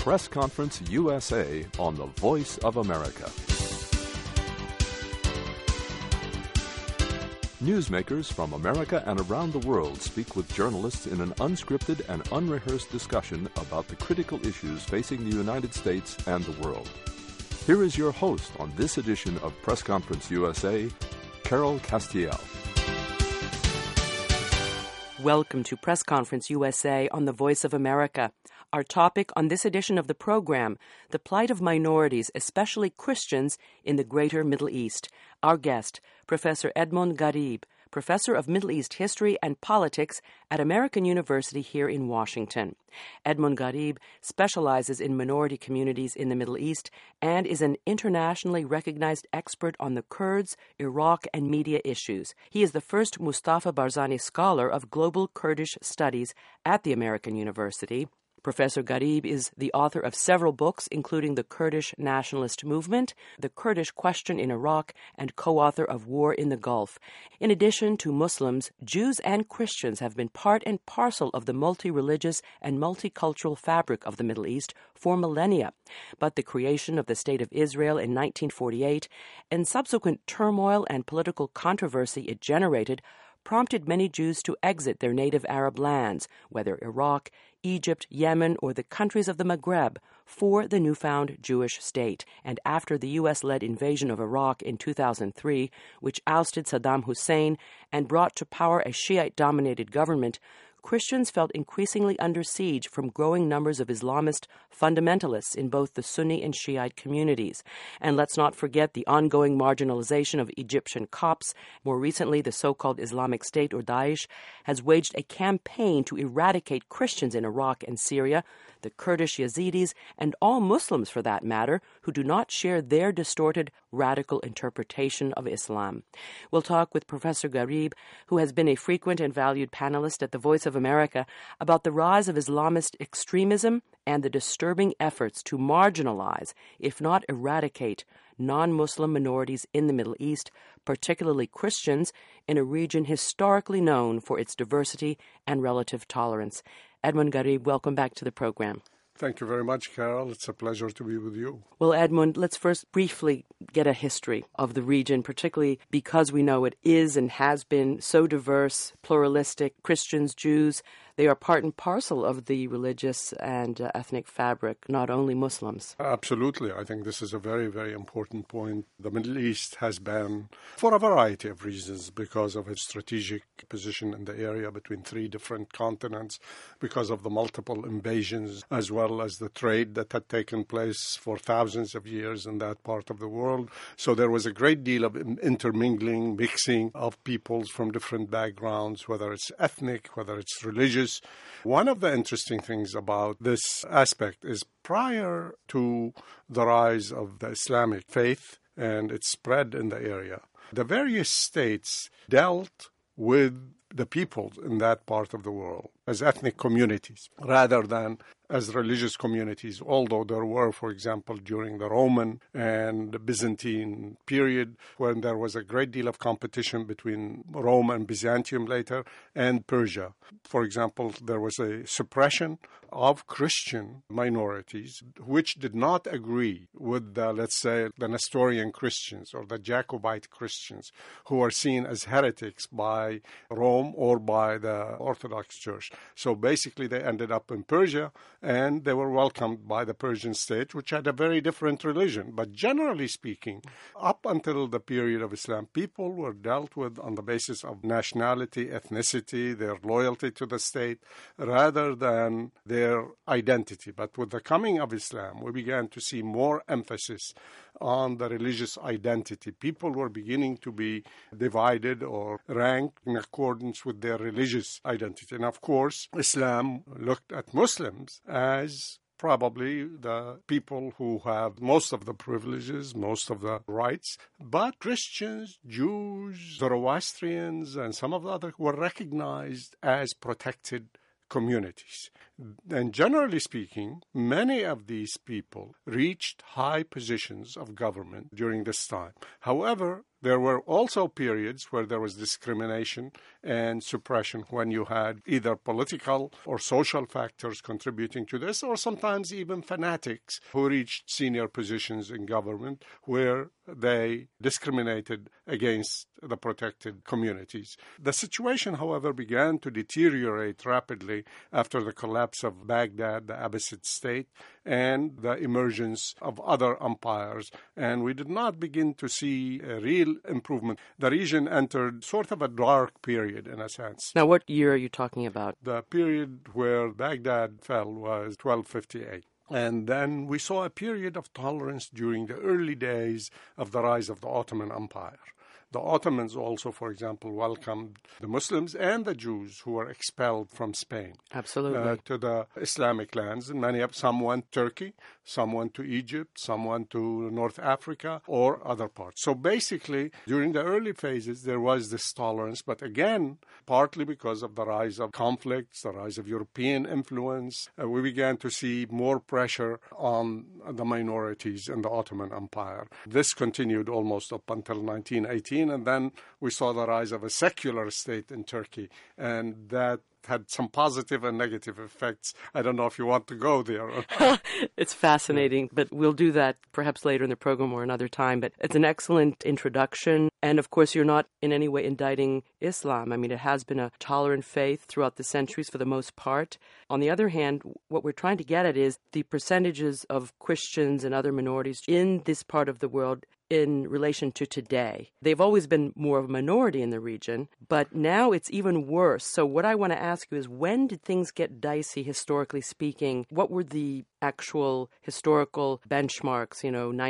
Press Conference USA on the Voice of America. Newsmakers from America and around the world speak with journalists in an unscripted and unrehearsed discussion about the critical issues facing the United States and the world. Here is your host on this edition of Press Conference USA, Carol Castiel. Welcome to Press Conference USA on the Voice of America. Our topic on this edition of the program, the plight of minorities, especially Christians, in the Greater Middle East. Our guest, Professor Edmond Gharib, Professor of Middle East History and Politics at American University here in Washington. Edmond Gharib specializes in minority communities in the Middle East and is an internationally recognized expert on the Kurds, Iraq, and media issues. He is the first Mustafa Barzani Scholar of Global Kurdish Studies at the American University. Professor Gharib is the author of several books, including The Kurdish Nationalist Movement, The Kurdish Question in Iraq, and co-author of War in the Gulf. In addition to Muslims, Jews and Christians have been part and parcel of the multi-religious and multicultural fabric of the Middle East for millennia. But the creation of the State of Israel in 1948 and subsequent turmoil and political controversy it generated prompted many Jews to exit their native Arab lands, whether Iraq, Egypt, Yemen, or the countries of the Maghreb, for the newfound Jewish state. And after the U.S.-led invasion of Iraq in 2003, which ousted Saddam Hussein and brought to power a Shiite-dominated government, Christians felt increasingly under siege from growing numbers of Islamist fundamentalists in both the Sunni and Shiite communities. And let's not forget the ongoing marginalization of Egyptian Copts. More recently, the so-called Islamic State, or Daesh, has waged a campaign to eradicate Christians in Iraq and Syria, the Kurdish Yazidis, and all Muslims, for that matter, who do not share their distorted, radical interpretation of Islam. We'll talk with Professor Gharib, who has been a frequent and valued panelist at the Voice of America, about the rise of Islamist extremism and the disturbing efforts to marginalize, if not eradicate, non-Muslim minorities in the Middle East, particularly Christians, in a region historically known for its diversity and relative tolerance. Edmond Gharib, welcome back to the program. Thank you very much, Carol. It's a pleasure to be with you. Well, Edmond, let's first briefly get a history of the region, particularly because we know it is and has been so diverse, pluralistic, Christians, Jews. They are part and parcel of the religious and ethnic fabric, not only Muslims. Absolutely. I think this is a very, very important point. The Middle East has been, for a variety of reasons, because of its strategic position in the area between three different continents, because of the multiple invasions, as well as the trade that had taken place for thousands of years in that part of the world. So there was a great deal of intermingling, mixing of peoples from different backgrounds, whether it's ethnic, whether it's religious. One of the interesting things about this aspect is prior to the rise of the Islamic faith and its spread in the area, the various states dealt with the peoples in that part of the world as ethnic communities rather than as religious communities, although there were, for example, during the Roman and the Byzantine period, when there was a great deal of competition between Rome and Byzantium later, and Persia. For example, there was a suppression of Christian minorities which did not agree with the, let's say, the Nestorian Christians or the Jacobite Christians, who are seen as heretics by Rome or by the Orthodox Church. So basically they ended up in Persia, and they were welcomed by the Persian state, which had a very different religion. But generally speaking, up until the period of Islam, people were dealt with on the basis of nationality, ethnicity, their loyalty to the state, rather than their identity. But with the coming of Islam, we began to see more emphasis on the religious identity. People were beginning to be divided or ranked in accordance with their religious identity. And of course, Islam looked at Muslims as probably the people who have most of the privileges, most of the rights. But Christians, Jews, Zoroastrians, and some of the others were recognized as protected communities. And generally speaking, many of these people reached high positions of government during this time. However, there were also periods where there was discrimination and suppression when you had either political or social factors contributing to this, or sometimes even fanatics who reached senior positions in government where they discriminated against the protected communities. The situation, however, began to deteriorate rapidly after the collapse of Baghdad, the Abbasid state, and the emergence of other empires. And we did not begin to see a real improvement. The region entered sort of a dark period, in a sense. Now, what year are you talking about? The period where Baghdad fell was 1258. And then we saw a period of tolerance during the early days of the rise of the Ottoman Empire. The Ottomans also, for example, welcomed the Muslims and the Jews who were expelled from Spain. Absolutely. To the Islamic lands. And some went to Turkey, some went to Egypt, some went to North Africa or other parts. So basically, during the early phases, there was this tolerance. But again, partly because of the rise of conflicts, the rise of European influence, we began to see more pressure on the minorities in the Ottoman Empire. This continued almost up until 1918. And then we saw the rise of a secular state in Turkey, and that had some positive and negative effects. I don't know if you want to go there. It's fascinating, but we'll do that perhaps later in the program or another time. But it's an excellent introduction. And of course, you're not in any way indicting Islam. I mean, it has been a tolerant faith throughout the centuries for the most part. On the other hand, what we're trying to get at is the percentages of Christians and other minorities in this part of the world in relation to today. They've always been more of a minority in the region, but now it's even worse. So what I want to ask you is, when did things get dicey, historically speaking? What were the actual historical benchmarks?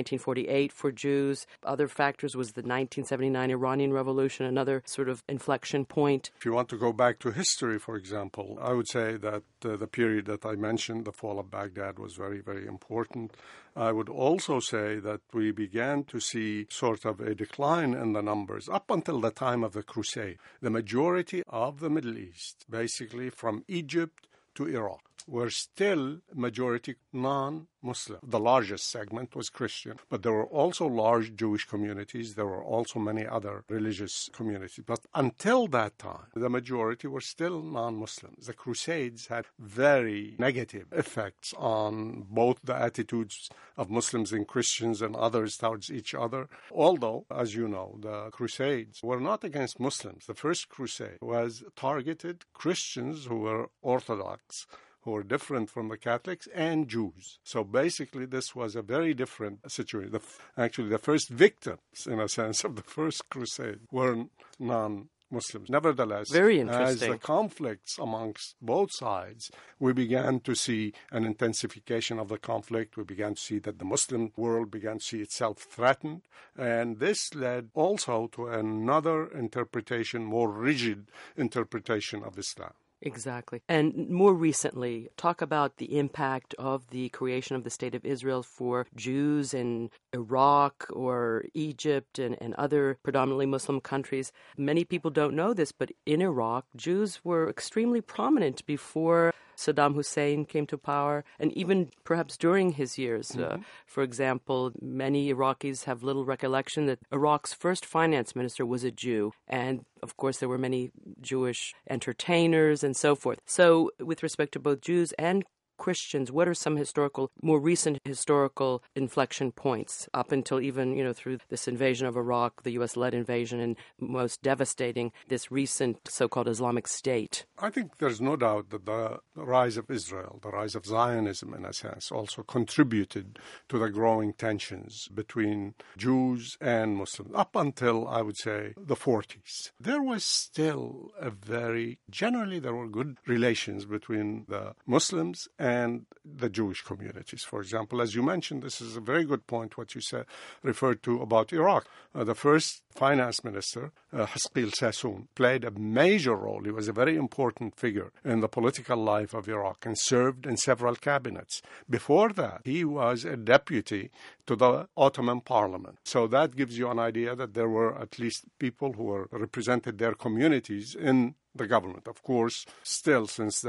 1948 for Jews. Other factors was the 1979 Iranian Revolution, another sort of inflection point. If you want to go back to history, for example, I would say that the period that I mentioned, the fall of Baghdad, was very, very important. I would also say that we began to see sort of a decline in the numbers up until the time of the Crusade. The majority of the Middle East, basically from Egypt to Iraq, were still majority non-Muslim. The largest segment was Christian, but there were also large Jewish communities. There were also many other religious communities. But until that time, the majority were still non-Muslims. The Crusades had very negative effects on both the attitudes of Muslims and Christians and others towards each other. Although, as you know, the Crusades were not against Muslims. The first Crusade was targeted Christians who were Orthodox, who were different from the Catholics, and Jews. So basically, this was a very different situation. Actually, the first victims, in a sense, of the first crusade were non-Muslims. Nevertheless, very interesting. As the conflicts amongst both sides, we began to see an intensification of the conflict. We began to see that the Muslim world began to see itself threatened. And this led also to another interpretation, more rigid interpretation of Islam. Exactly. And more recently, talk about the impact of the creation of the State of Israel for Jews in Iraq or Egypt and other predominantly Muslim countries. Many people don't know this, but in Iraq, Jews were extremely prominent before Saddam Hussein came to power, and even perhaps during his years. For example, many Iraqis have little recollection that Iraq's first finance minister was a Jew, and of course there were many Jewish entertainers and so forth. So with respect to both Jews and Christians, what are some more recent historical inflection points up until even, through this invasion of Iraq, the U.S.-led invasion, and most devastating, this recent so-called Islamic State? I think there's no doubt that the rise of Israel, the rise of Zionism, in a sense, also contributed to the growing tensions between Jews and Muslims. Up until, I would say, the 40s, there was still generally there were good relations between the Muslims and the Jewish communities. For example, as you mentioned, this is a very good point, what you said, referred to about Iraq. The first finance minister, Hasqil Sassoon, played a major role. He was a very important figure in the political life of Iraq and served in several cabinets. Before that, he was a deputy to the Ottoman Parliament. So that gives you an idea that there were at least people who represented their communities in the government. Of course, still, since the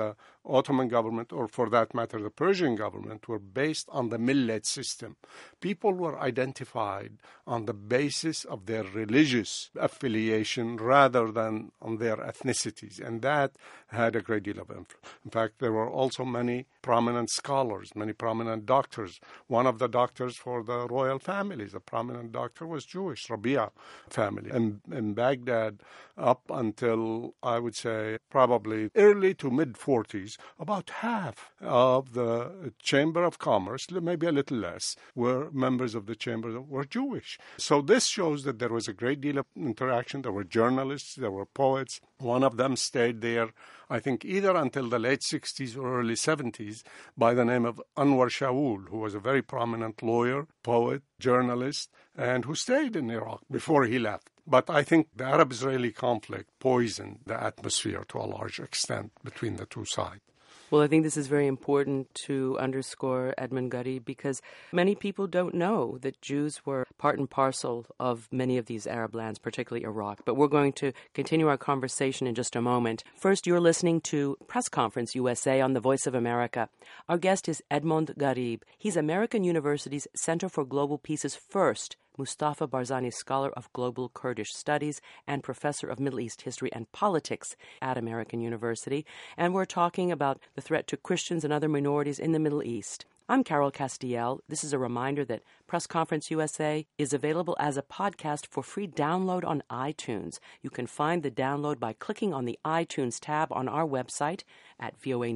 Ottoman government, or for that matter, the Persian government, were based on the millet system. People were identified on the basis of their religious affiliation rather than on their ethnicities, and that had a great deal of influence. In fact, there were also many prominent scholars, many prominent doctors. One of the doctors for the royal families, a prominent doctor, was Jewish, Rabia family. And in Baghdad, up until, I would say, probably early to mid-40s, about half of the Chamber of Commerce, maybe a little less, were members of the Chamber were Jewish. So this shows that there was a great deal of interaction. There were journalists, there were poets. One of them stayed there, I think, either until the late 60s or early 70s, by the name of Anwar Shaul, who was a very prominent lawyer, poet, journalist, and who stayed in Iraq before he left. But I think the Arab-Israeli conflict poisoned the atmosphere to a large extent between the two sides. Well, I think this is very important to underscore, Edmund Gharib, because many people don't know that Jews were part and parcel of many of these Arab lands, particularly Iraq. But we're going to continue our conversation in just a moment. First, you're listening to Press Conference USA on the Voice of America. Our guest is Edmund Gharib. He's American University's Center for Global Peace's first Mustafa Barzani Scholar of Global Kurdish Studies and Professor of Middle East History and Politics at American University. And we're talking about the threat to Christians and other minorities in the Middle East. I'm Carol Castiel. This is a reminder that Press Conference USA is available as a podcast for free download on iTunes. You can find the download by clicking on the iTunes tab on our website at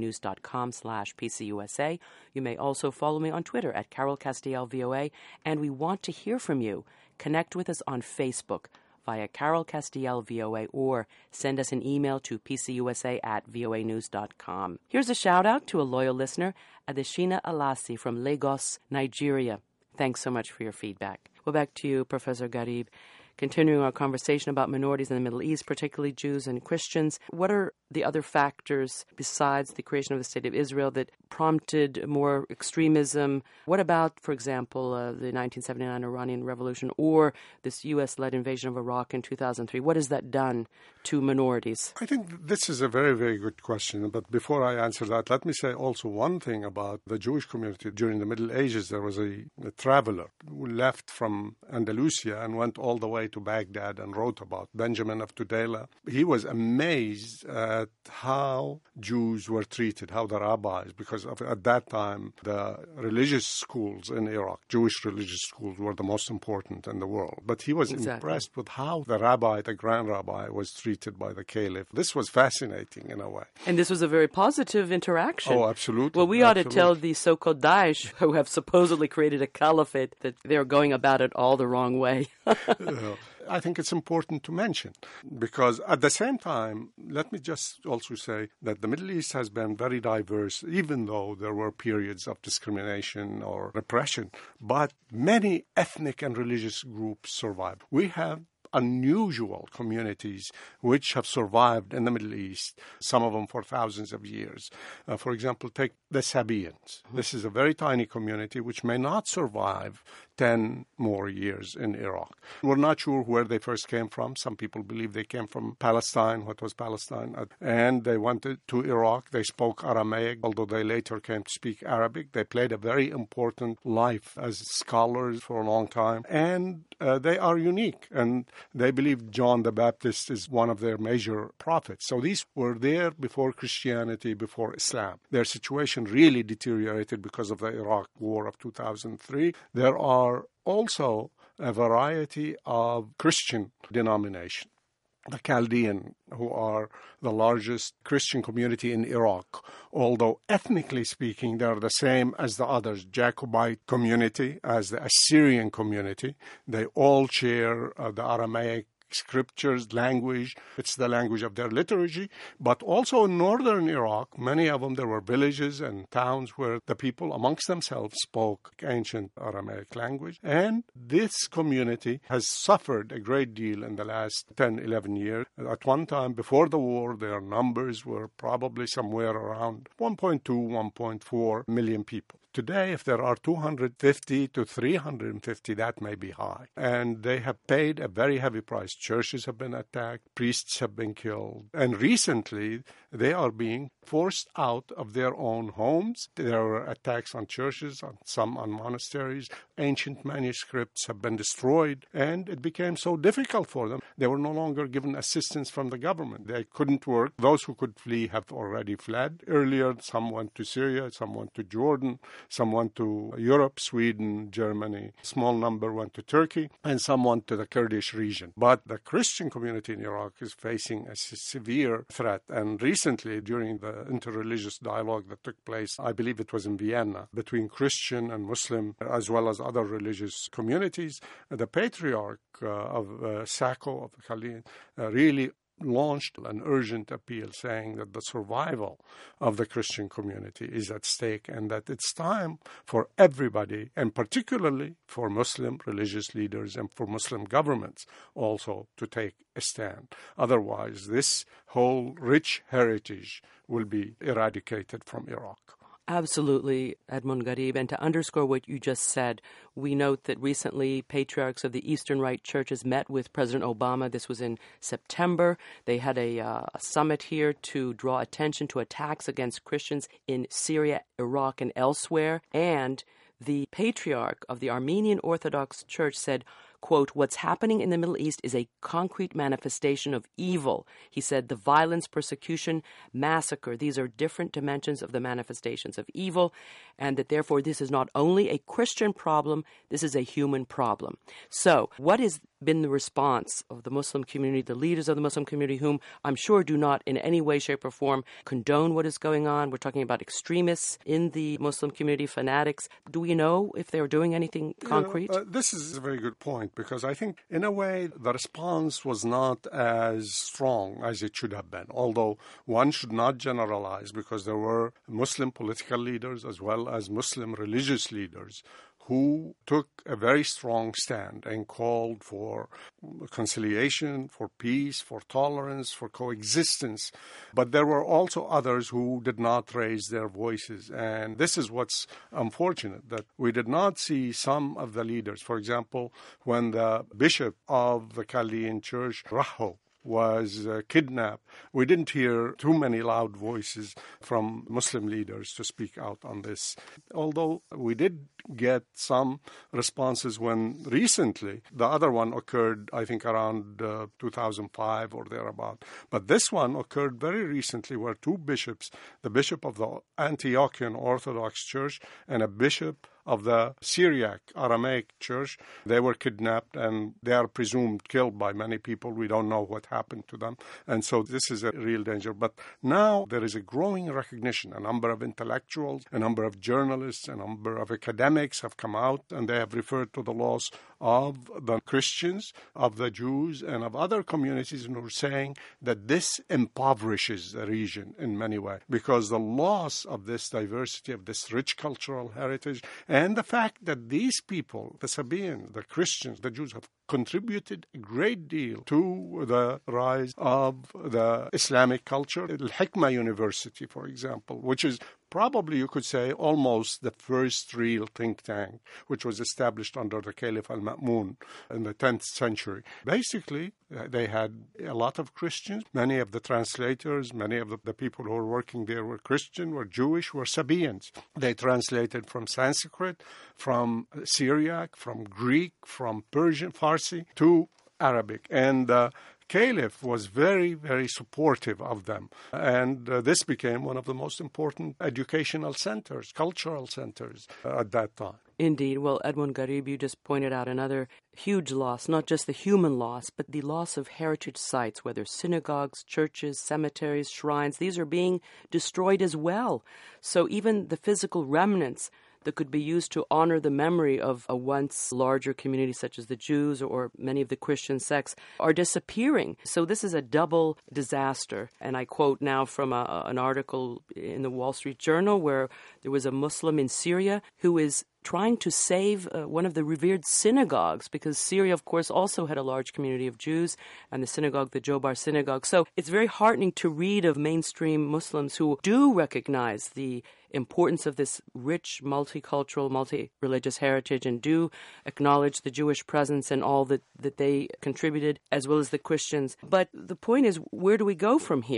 voanews.com/PCUSA. You may also follow me on Twitter at Carol Castiel VOA, and we want to hear from you. Connect with us on Facebook via Carol Castiel VOA, or send us an email to pcusa@voanews.com. Here's a shout-out to a loyal listener, Adeshina Alasi from Lagos, Nigeria. Thanks so much for your feedback. Well, back to you, Professor Gharib. Continuing our conversation about minorities in the Middle East, particularly Jews and Christians, what are the other factors besides the creation of the State of Israel that prompted more extremism? What about, for example, the 1979 Iranian Revolution or this U.S.-led invasion of Iraq in 2003? What has that done to minorities? I think this is a very, very good question. But before I answer that, let me say also one thing about the Jewish community. During the Middle Ages, there was a traveler who left from Andalusia and went all the way to Baghdad and wrote about Benjamin of Tudela. He was amazed at how Jews were treated, how the rabbis, because at that time the religious schools in Iraq, Jewish religious schools, were the most important in the world. But he was impressed with how the rabbi, the grand rabbi, was treated by the caliph. This was fascinating in a way. And this was a very positive interaction. Oh, absolutely. Well, we ought to tell the so-called Daesh, who have supposedly created a caliphate, that they're going about it all the wrong way. I think it's important to mention, because at the same time, let me just also say that the Middle East has been very diverse, even though there were periods of discrimination or repression, but many ethnic and religious groups survived. We have unusual communities which have survived in the Middle East, some of them for thousands of years. For example, take the Sabaeans. This is a very tiny community which may not survive 10 more years in Iraq. We're not sure where they first came from. Some people believe they came from Palestine, what was Palestine, and they went to Iraq. They spoke Aramaic, although they later came to speak Arabic. They played a very important life as scholars for a long time, and they are unique, and they believe John the Baptist is one of their major prophets. So these were there before Christianity, before Islam. Their situation really deteriorated because of the Iraq War of 2003. There are also a variety of Christian denominations. The Chaldean, who are the largest Christian community in Iraq, although ethnically speaking, they are the same as the others, Jacobite community, as the Assyrian community. They all share the Aramaic scriptures, language. It's the language of their liturgy. But also in northern Iraq, many of them, there were villages and towns where the people amongst themselves spoke ancient Aramaic language. And this community has suffered a great deal in the last 10, 11 years. At one time, before the war, their numbers were probably somewhere around 1.2, 1.4 million people. Today, if there are 250 to 350, that may be high. And they have paid a very heavy price. Churches have been attacked, priests have been killed. And recently, they are being forced out of their own homes. There were attacks on churches, some on monasteries. Ancient manuscripts have been destroyed, and it became so difficult for them. They were no longer given assistance from the government. They couldn't work. Those who could flee have already fled. Earlier, some went to Syria, some went to Jordan, some went to Europe, Sweden, Germany. A small number went to Turkey, and some went to the Kurdish region. But the Christian community in Iraq is facing a severe threat. And recently, during the interreligious dialogue that took place, I believe it was in Vienna, between Christian and Muslim, as well as other religious communities, the patriarch of Sako, of the Khalid, really launched an urgent appeal saying that the survival of the Christian community is at stake and that it's time for everybody, and particularly for Muslim religious leaders and for Muslim governments also to take a stand. Otherwise, this whole rich heritage will be eradicated from Iraq. Absolutely, Edmond Gharib. And to underscore what you just said, we note that recently patriarchs of the Eastern Rite churches met with President Obama. This was in September. They had a summit here to draw attention to attacks against Christians in Syria, Iraq, and elsewhere. And the patriarch of the Armenian Orthodox Church said, quote, "What's happening in the Middle East is a concrete manifestation of evil." He said, "The violence, persecution, massacre, these are different dimensions of the manifestations of evil, and that therefore this is not only a Christian problem, this is a human problem." So what has been the response of the Muslim community, the leaders of the Muslim community, whom I'm sure do not in any way, shape, or form condone what is going on? We're talking about extremists in the Muslim community, fanatics. Do we know if they're doing anything concrete? This is a very good point, because I think, in a way, the response was not as strong as it should have been, although one should not generalize, because there were Muslim political leaders as well as Muslim religious leaders who took a very strong stand and called for conciliation, for peace, for tolerance, for coexistence. But there were also others who did not raise their voices. And this is what's unfortunate, that we did not see some of the leaders. For example, when the bishop of the Chaldean church, Raho, was kidnapped, we didn't hear too many loud voices from Muslim leaders to speak out on this. Although we did get some responses when recently, the other one occurred, I think, around 2005 or thereabout. But this one occurred very recently, where two bishops, the bishop of the Antiochian Orthodox Church and a bishop of the Syriac Aramaic Church, they were kidnapped and they are presumed killed by many people. We don't know what happened to them. And so this is a real danger. But now there is a growing recognition. A number of intellectuals, a number of journalists, a number of academics have come out and they have referred to the loss of the Christians, of the Jews, and of other communities, and are saying that this impoverishes the region in many ways, because the loss of this diversity, of this rich cultural heritage, and the fact that these people, the Sabaeans, the Christians, the Jews, have contributed a great deal to the rise of the Islamic culture. Al-Hikmah University, for example, which is probably, you could say, almost the first real think tank, which was established under the Caliph al-Ma'mun in the 10th century. Basically, they had a lot of Christians. Many of the translators, many of the people who were working there were Christian, were Jewish, were Sabaeans. They translated from Sanskrit, from Syriac, from Greek, from Persian, Farsi, to Arabic. And Caliph was very, very supportive of them. And this became one of the most important educational centers, cultural centers at that time. Indeed. Well, Edmond Gharib, you just pointed out another huge loss, not just the human loss, but the loss of heritage sites, whether synagogues, churches, cemeteries, shrines. These are being destroyed as well. So even the physical remnants that could be used to honor the memory of a once larger community such as the Jews or many of the Christian sects are disappearing. So this is a double disaster. And I quote now from an article in the Wall Street Journal where there was a Muslim in Syria who is trying to save one of the revered synagogues, because Syria, of course, also had a large community of Jews, and the synagogue, the Jobar synagogue. So it's very heartening to read of mainstream Muslims who do recognize the importance of this rich, multicultural, multi-religious heritage and do acknowledge the Jewish presence and all that they contributed, as well as the Christians. But the point is, where do we go from here?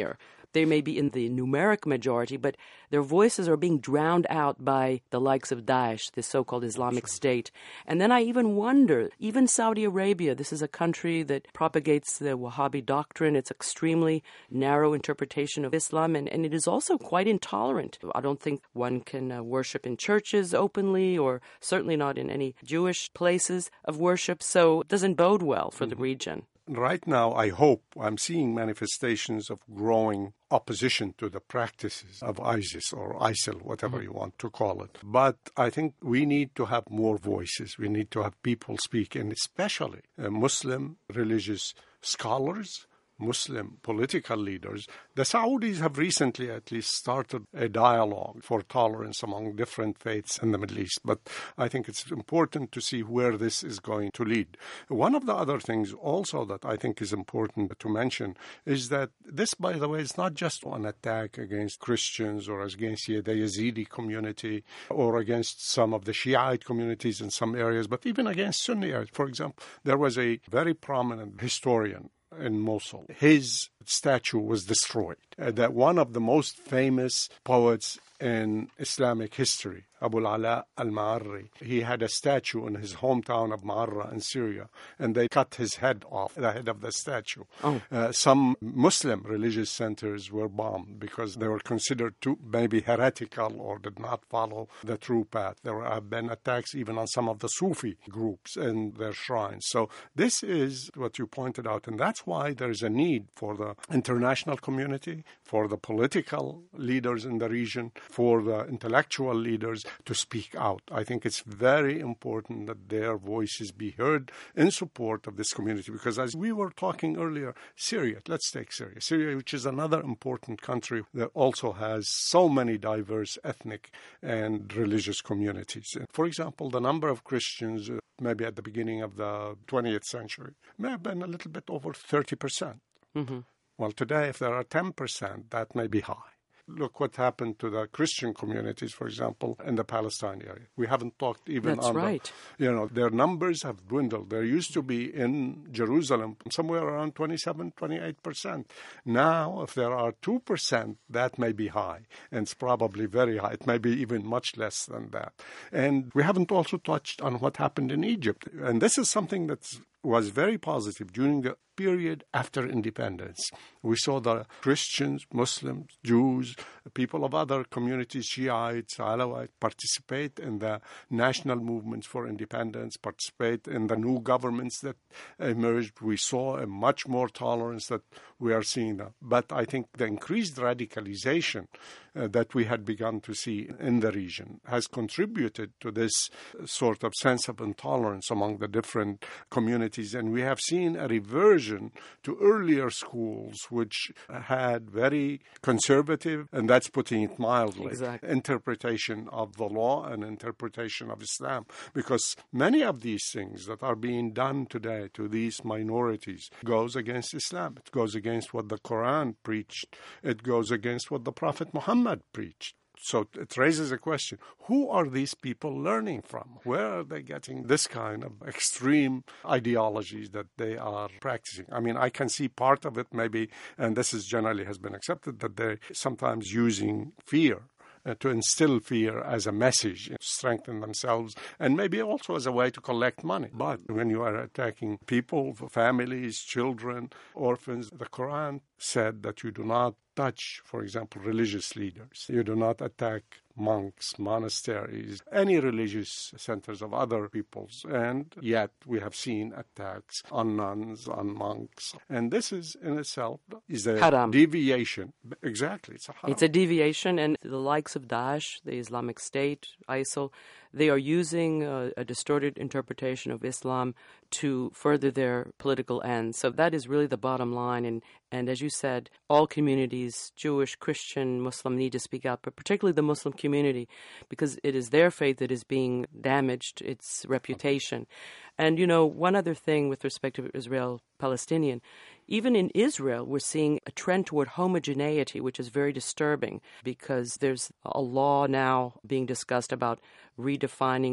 They may be in the numeric majority, but their voices are being drowned out by the likes of Daesh, the so-called Islamic State. And then I even wonder, even Saudi Arabia, this is a country that propagates the Wahhabi doctrine. It's extremely narrow interpretation of Islam, and it is also quite intolerant. I don't think one can worship in churches openly, or certainly not in any Jewish places of worship, so it doesn't bode well for the region. Right now, I'm seeing manifestations of growing opposition to the practices of ISIS or ISIL, whatever you want to call it. But I think we need to have more voices. We need to have people speak, and especially Muslim religious scholars, Muslim political leaders. The Saudis have recently at least started a dialogue for tolerance among different faiths in the Middle East, but I think it's important to see where this is going to lead. One of the other things also that I think is important to mention is that this, by the way, is not just an attack against Christians or against the Yazidi community or against some of the Shiite communities in some areas, but even against Sunni areas. For example, there was a very prominent historian in Mosul. His statue was destroyed. That one of the most famous poets in Islamic history, Abu al-Ala al-Ma'arri, he had a statue in his hometown of Ma'arra in Syria, and they cut his head off, the head of the statue. Some Muslim religious centers were bombed because they were considered too maybe heretical or did not follow the true path. There have been attacks even on some of the Sufi groups and their shrines. So this is what you pointed out, and that's why there is a need for the international community, for the political leaders in the region, for the intellectual leaders to speak out. I think it's very important that their voices be heard in support of this community, because as we were talking earlier, Syria, let's take Syria. Syria, which is another important country that also has so many diverse ethnic and religious communities. For example, the number of Christians maybe at the beginning of the 20th century may have been a little bit over 30%. Mm-hmm. Well, today, if there are 10%, that may be high. Look what happened to the Christian communities, for example, in the Palestine area. We haven't talked even That's on right. Their numbers have dwindled. There used to be in Jerusalem somewhere around 27, 28%. Now, if there are 2%, that may be high, and it's probably very high. It may be even much less than that. And we haven't also touched on what happened in Egypt. And this is something that was very positive during the period after independence. We saw the Christians, Muslims, Jews, people of other communities, Shiites, Alawites, participate in the national movements for independence, participate in the new governments that emerged. We saw a much more tolerance that we are seeing now. But I think the increased radicalization that we had begun to see in the region has contributed to this sort of sense of intolerance among the different communities. And we have seen a reversion to earlier schools, which had very conservative, and that's putting it mildly, interpretation of the law and interpretation of Islam. Because many of these things that are being done today to these minorities goes against Islam. It goes against what the Quran preached. It goes against what the Prophet Muhammad preached. So it raises a question, who are these people learning from? Where are they getting this kind of extreme ideologies that they are practicing? I mean, I can see part of it maybe, and this is generally has been accepted, that they're sometimes using fear to instill fear as a message, to strengthen themselves, and maybe also as a way to collect money. But when you are attacking people, families, children, orphans, the Quran said that you do not touch, for example, religious leaders. You do not attack monks, monasteries, any religious centers of other peoples. And yet we have seen attacks on nuns, on monks. And this is in itself is a haram. Deviation. Exactly. It's a haram. It's a deviation, and the likes of Daesh, the Islamic State, ISIL, they are using a distorted interpretation of Islam to further their political ends. So that is really the bottom line. And as you said, all communities, Jewish, Christian, Muslim, need to speak out, but particularly the Muslim community, because it is their faith that is being damaged, its reputation. And, one other thing with respect to Israel-Palestinian, even in Israel, we're seeing a trend toward homogeneity, which is very disturbing, because there's a law now being discussed about redefining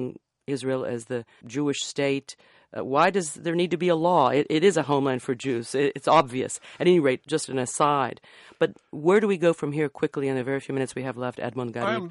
Israel as the Jewish state. Why does there need to be a law? It is a homeland for Jews. It's obvious. At any rate, just an aside. But where do we go from here quickly in the very few minutes we have left, Edmond Garib?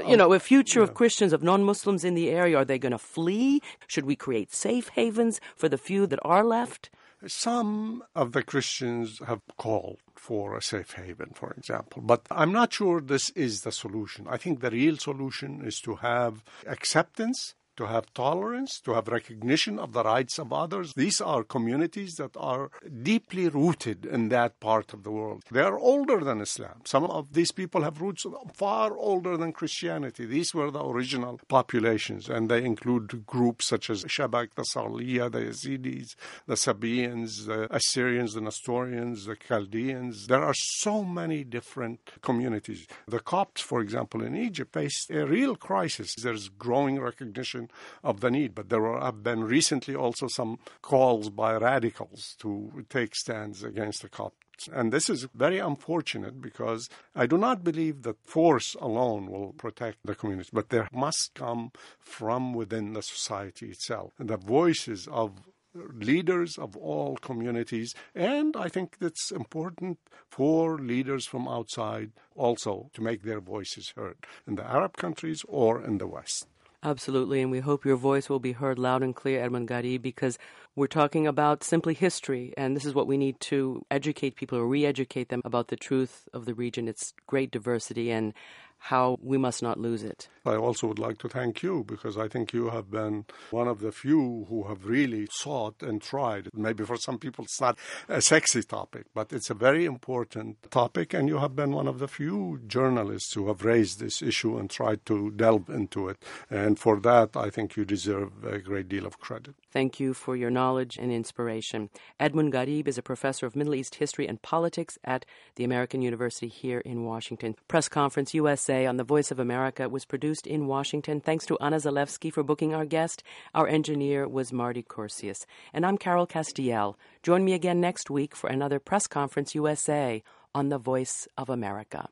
A future of Christians, of non-Muslims in the area, are they going to flee? Should we create safe havens for the few that are left? Some of the Christians have called for a safe haven, for example. But I'm not sure this is the solution. I think the real solution is to have acceptance, to have tolerance, to have recognition of the rights of others. These are communities that are deeply rooted in that part of the world. They are older than Islam. Some of these people have roots far older than Christianity. These were the original populations, and they include groups such as Shabak, the Salihya, the Yazidis, the Sabaeans, the Assyrians, the Nestorians, the Chaldeans. There are so many different communities. The Copts, for example, in Egypt, faced a real crisis. There's growing recognition of the need, but there have been recently also some calls by radicals to take stands against the Copts. And this is very unfortunate because I do not believe that force alone will protect the community, but there must come from within the society itself. And the voices of leaders of all communities, and I think it's important for leaders from outside also to make their voices heard in the Arab countries or in the West. Absolutely, and we hope your voice will be heard loud and clear, Edmond Garib, because we're talking about simply history, and this is what we need to educate people or re-educate them about the truth of the region, its great diversity, and how we must not lose it. I also would like to thank you because I think you have been one of the few who have really sought and tried. Maybe for some people it's not a sexy topic, but it's a very important topic, and you have been one of the few journalists who have raised this issue and tried to delve into it. And for that, I think you deserve a great deal of credit. Thank you for your knowledge and inspiration. Edmond Garib is a professor of Middle East history and politics at the American University here in Washington. Press Conference USA on the Voice of America was produced in Washington. Thanks to Anna Zalewski for booking our guest. Our engineer was Marty Corsius. And I'm Carol Castiel. Join me again next week for another Press Conference USA on the Voice of America.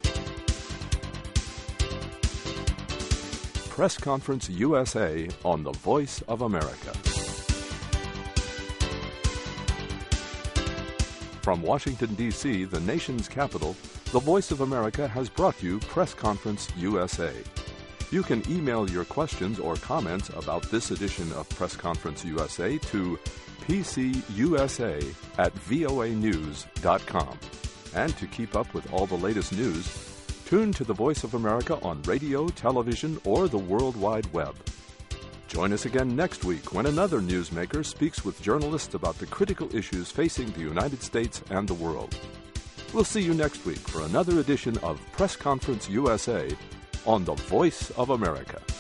Press Conference USA on the Voice of America. From Washington, D.C., the nation's capital, the Voice of America has brought you Press Conference USA. You can email your questions or comments about this edition of Press Conference USA to pcusa@voanews.com. And to keep up with all the latest news, tune to the Voice of America on radio, television, or the World Wide Web. Join us again next week when another newsmaker speaks with journalists about the critical issues facing the United States and the world. We'll see you next week for another edition of Press Conference USA on the Voice of America.